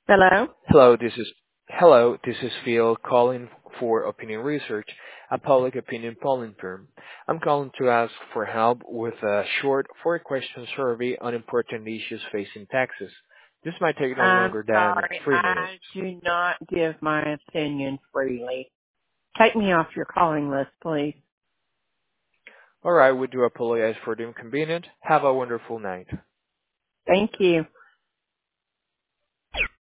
Hello? Hello, this is Phil calling for Opinion Research, a public opinion polling firm. I'm calling to ask for help with a short four-question survey on important issues facing Texas. This might take no I'm longer than sorry. 3 minutes. I do not give my opinion freely. Take me off your calling list, please. All right, we do apologize for the inconvenience. Have a wonderful night. Thank you.